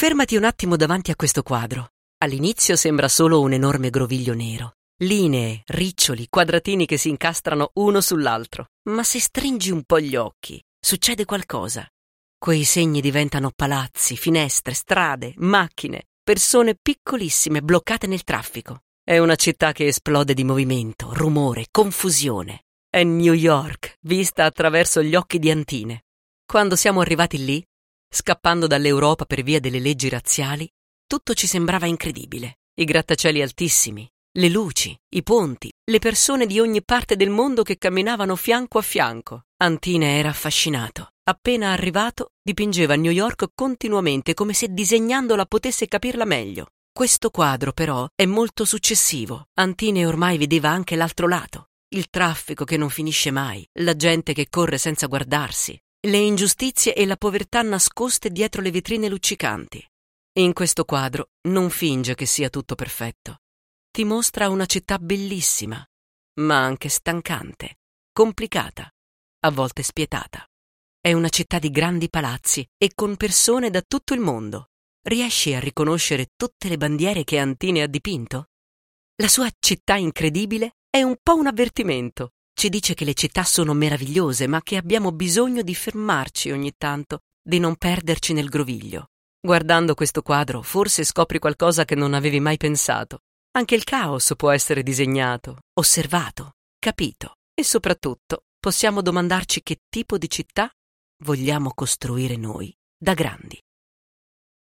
Fermati un attimo davanti a questo quadro. All'inizio sembra solo un enorme groviglio nero. Linee, riccioli, quadratini che si incastrano uno sull'altro. Ma se stringi un po' gli occhi, succede qualcosa. Quei segni diventano palazzi, finestre, strade, macchine, persone piccolissime bloccate nel traffico. È una città che esplode di movimento, rumore, confusione. È New York, vista attraverso gli occhi di Antine. Quando siamo arrivati lì, scappando dall'Europa per via delle leggi razziali, tutto ci sembrava incredibile. I grattacieli altissimi, le luci, i ponti, le persone di ogni parte del mondo che camminavano fianco a fianco. Antine era affascinato. Appena arrivato, dipingeva New York continuamente, come se disegnandola potesse capirla meglio. Questo quadro, però, è molto successivo. Antine ormai vedeva anche l'altro lato. Il traffico che non finisce mai, la gente che corre senza guardarsi, le ingiustizie e la povertà nascoste dietro le vetrine luccicanti. In questo quadro non finge che sia tutto perfetto. Ti mostra una città bellissima, ma anche stancante, complicata, a volte spietata. È una città di grandi palazzi e con persone da tutto il mondo. Riesci a riconoscere tutte le bandiere che Antine ha dipinto? La sua città incredibile è un po' un avvertimento. Ci dice che le città sono meravigliose, ma che abbiamo bisogno di fermarci ogni tanto, di non perderci nel groviglio. Guardando questo quadro, forse scopri qualcosa che non avevi mai pensato. Anche il caos può essere disegnato, osservato, capito. E soprattutto possiamo domandarci che tipo di città vogliamo costruire noi da grandi.